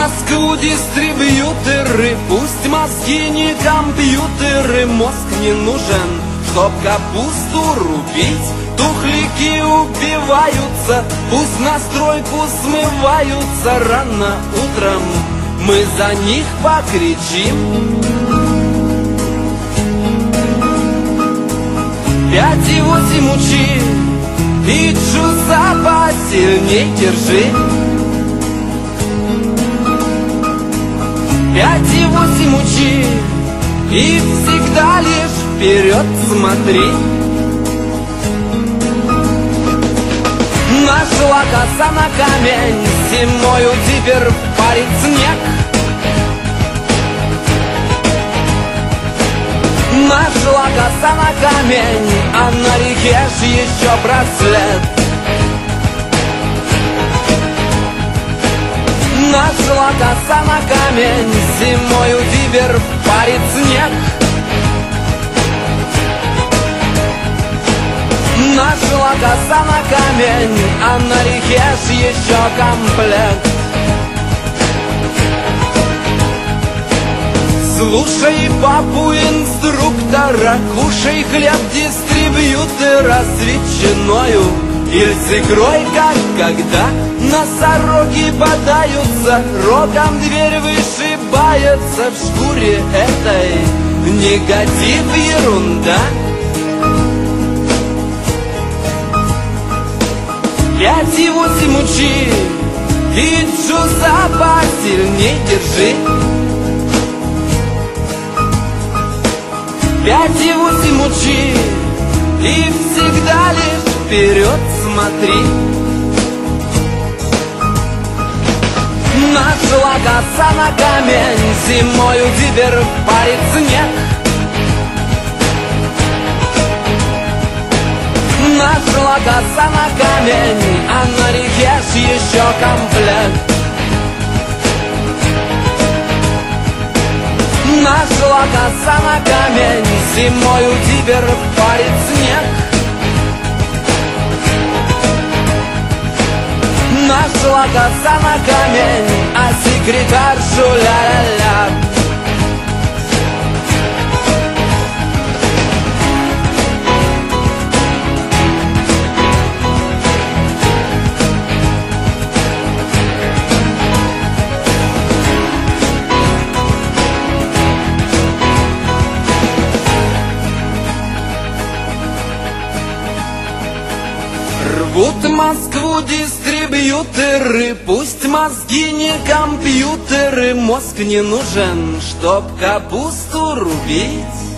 Москву дистрибьюторы, пусть мозги не компьютеры, мозг не нужен, чтоб капусту рубить. Тухляки убиваются, пусть на стройку смываются рано утром, мы за них покричим. 5,8 учи, и джуза посильней держи. 5,8 учи, и всегда лишь вперед смотри. Нашла коса на камень, зимою теперь парит снег. Нашла коса на камень, а на реке ж еще браслет. Нашла коса на камень, зимою теперь парит снег. Нашла коса на камень, а на реке ж еще комплект. Слушай папу инструктора, кушай хлеб дистрибьютора с ветчиною или с икрой, как когда носороги бодаются, рогом дверь вышибается, в шкуре этой негатив, ерунда. 5,8 учи, и джуза посильней держи. 5,8 учи, и всегда лишь вперед смотри. Нашла коса на камень, зимою теперь парит снег. Нашла коса на камень, а на реке ж еще комплект. Нашла коса на камень, зимою теперь парит снег. Нашла коса на камень, а секретаршу ля-ля-ля. Рвут Москву дистрибьюторы, пусть мозги не компьютеры, мозг не нужен, чтоб капусту рубить.